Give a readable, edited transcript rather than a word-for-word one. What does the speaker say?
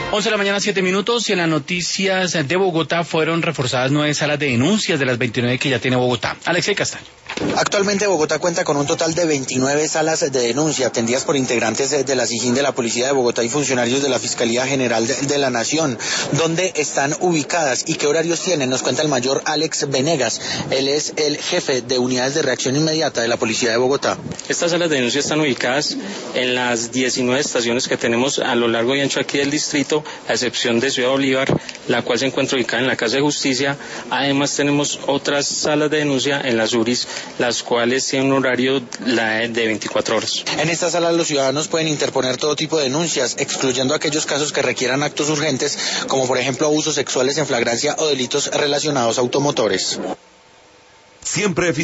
11 de la mañana, 7 minutos, y en las noticias de Bogotá fueron reforzadas 9 salas de denuncias de las 29 que ya tiene Bogotá. Alexei Castaño. Actualmente Bogotá cuenta con un total de 29 salas de denuncia atendidas por integrantes de la SIJIN de la Policía de Bogotá y funcionarios de la Fiscalía General de la Nación. ¿Dónde están ubicadas y qué horarios tienen? Nos cuenta el mayor Alex Venegas. Él es el jefe de unidades de reacción inmediata de la Policía de Bogotá. Estas salas de denuncia están ubicadas en las 19 estaciones que tenemos a lo largo y ancho aquí del distrito, a excepción de Ciudad Bolívar, la cual se encuentra ubicada en la Casa de Justicia. Además tenemos otras salas de denuncia en las URIs, las cuales tienen un horario de 24 horas. En estas salas los ciudadanos pueden interponer todo tipo de denuncias, excluyendo aquellos casos que requieran actos urgentes, como por ejemplo abusos sexuales en flagrancia o delitos relacionados a automotores. Siempre